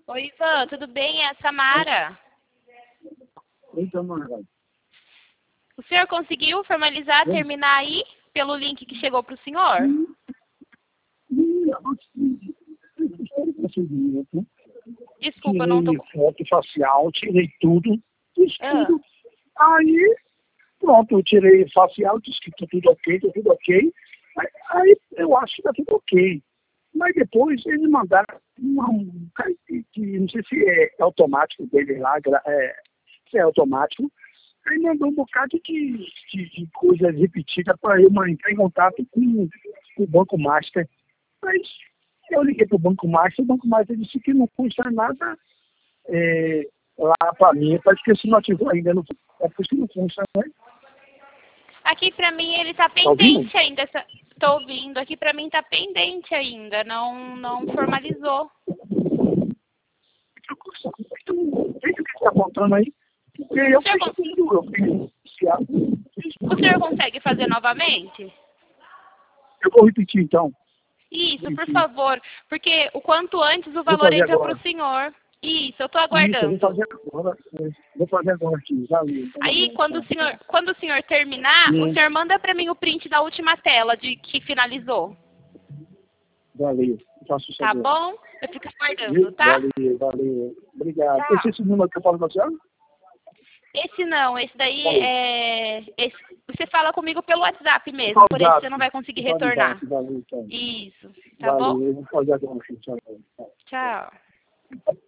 Oi, Ivan, tudo bem? É a Samara. Então, Mara. O senhor conseguiu formalizar, terminar aí pelo link que chegou para o senhor? Desculpa, não tô... Tirei foto facial, tirei tudo, isso Ah. tudo. Aí, pronto, eu tirei facial, disse que tá tudo ok. Aí eu acho que tá tudo ok. Mas depois eles mandaram não sei se é automático dele lá, se é automático. Aí mandou um bocado de coisas repetidas para eu entrar em contato com o Banco Master. Mas eu liguei para o Banco Master, o Banco Master disse que não custa nada lá para mim. Parece que esse não ativou ainda, não, é por isso que não custa, né? Aqui pra mim ele tá pendente ainda. Tô ouvindo. Aqui pra mim tá pendente ainda. Não formalizou. Então, veja o que está faltando aí. Porque eu fiz tudo, eu fiz O senhor consegue fazer novamente? Eu vou repetir então. Isso, por favor. Porque o quanto antes o valor entra pro senhor. Isso, eu tô aguardando. Isso, vou fazer agora aqui. Valeu. Aí, quando o senhor terminar, o senhor manda pra mim o print da última tela de que finalizou. Valeu. Faço isso Tá agora. bom? Eu fico aguardando, tá? Valeu. Obrigado. Tchau. Esse número que eu falo com a senhora? Esse não, esse daí você fala comigo pelo WhatsApp mesmo, por isso você não vai conseguir retornar. Valeu, então. Isso, tá bom? Eu vou fazer agora. Tchau. Tchau.